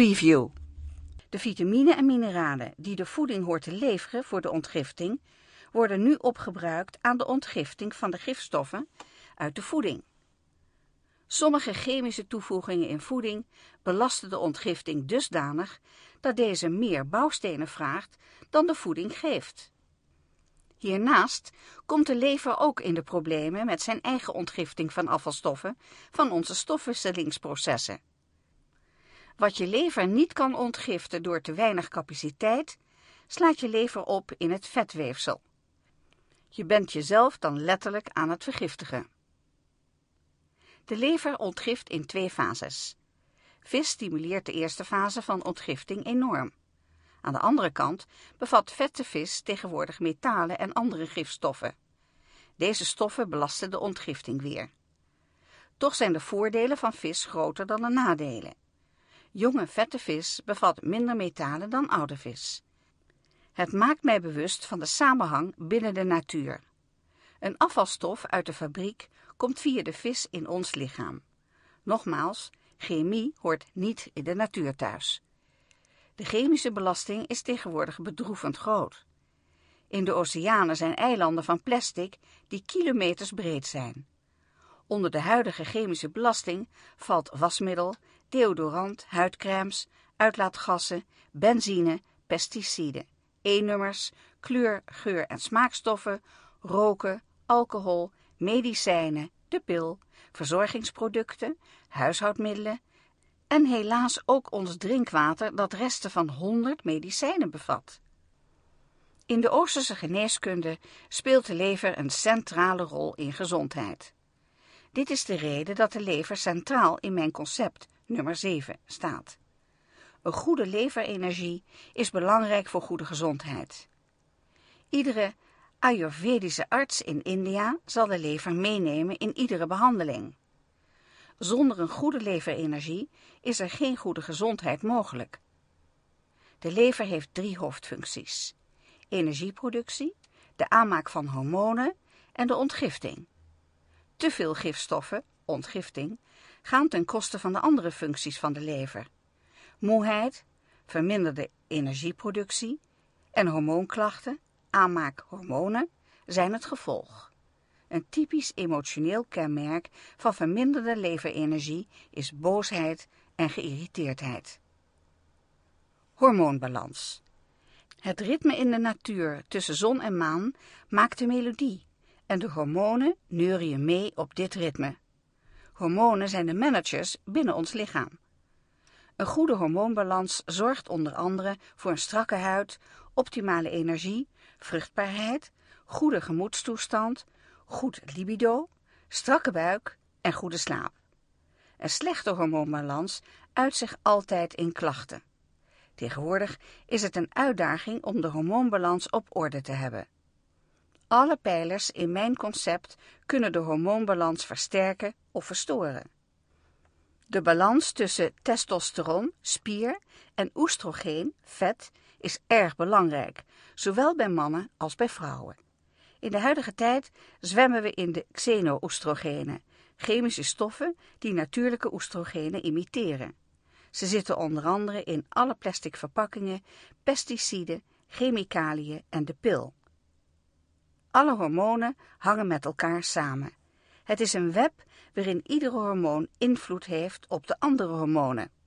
Preview. De vitamine en mineralen die de voeding hoort te leveren voor de ontgifting, worden nu opgebruikt aan de ontgifting van de gifstoffen uit de voeding. Sommige chemische toevoegingen in voeding belasten de ontgifting dusdanig dat deze meer bouwstenen vraagt dan de voeding geeft. Hiernaast komt de lever ook in de problemen met zijn eigen ontgifting van afvalstoffen van onze stofwisselingsprocessen. Wat je lever niet kan ontgiften door te weinig capaciteit, slaat je lever op in het vetweefsel. Je bent jezelf dan letterlijk aan het vergiftigen. De lever ontgift in 2 fases. Vis stimuleert de eerste fase van ontgifting enorm. Aan de andere kant bevat vette vis tegenwoordig metalen en andere gifstoffen. Deze stoffen belasten de ontgifting weer. Toch zijn de voordelen van vis groter dan de nadelen. Jonge vette vis bevat minder metalen dan oude vis. Het maakt mij bewust van de samenhang binnen de natuur. Een afvalstof uit de fabriek komt via de vis in ons lichaam. Nogmaals, chemie hoort niet in de natuur thuis. De chemische belasting is tegenwoordig bedroevend groot. In de oceanen zijn eilanden van plastic die kilometers breed zijn. Onder de huidige chemische belasting valt wasmiddel, deodorant, huidcremes, uitlaatgassen, benzine, pesticiden, E-nummers, kleur, geur- en smaakstoffen, roken, alcohol, medicijnen, de pil, verzorgingsproducten, huishoudmiddelen en helaas ook ons drinkwater dat resten van 100 medicijnen bevat. In de Oosterse geneeskunde speelt de lever een centrale rol in gezondheid. Dit is de reden dat de lever centraal in mijn concept nummer 7 staat. Een goede leverenergie is belangrijk voor goede gezondheid. Iedere Ayurvedische arts in India zal de lever meenemen in iedere behandeling. Zonder een goede leverenergie is er geen goede gezondheid mogelijk. De lever heeft 3 hoofdfuncties: energieproductie, de aanmaak van hormonen en de ontgifting. Te veel gifstoffen, ontgifting, gaan ten koste van de andere functies van de lever. Moeheid, verminderde energieproductie en hormoonklachten, aanmaak hormonen, zijn het gevolg. Een typisch emotioneel kenmerk van verminderde leverenergie is boosheid en geïrriteerdheid. Hormoonbalans. Het ritme in de natuur tussen zon en maan maakt de melodie en de hormonen neurien mee op dit ritme. Hormonen zijn de managers binnen ons lichaam. Een goede hormoonbalans zorgt onder andere voor een strakke huid, optimale energie, vruchtbaarheid, goede gemoedstoestand, goed libido, strakke buik en goede slaap. Een slechte hormoonbalans uit zich altijd in klachten. Tegenwoordig is het een uitdaging om de hormoonbalans op orde te hebben. Alle pijlers in mijn concept kunnen de hormoonbalans versterken of verstoren. De balans tussen testosteron, spier, en oestrogeen, vet, is erg belangrijk, zowel bij mannen als bij vrouwen. In de huidige tijd zwemmen we in de xeno-oestrogenen, chemische stoffen die natuurlijke oestrogenen imiteren. Ze zitten onder andere in alle plastic verpakkingen, pesticiden, chemicaliën en de pil. Alle hormonen hangen met elkaar samen. Het is een web waarin iedere hormoon invloed heeft op de andere hormonen.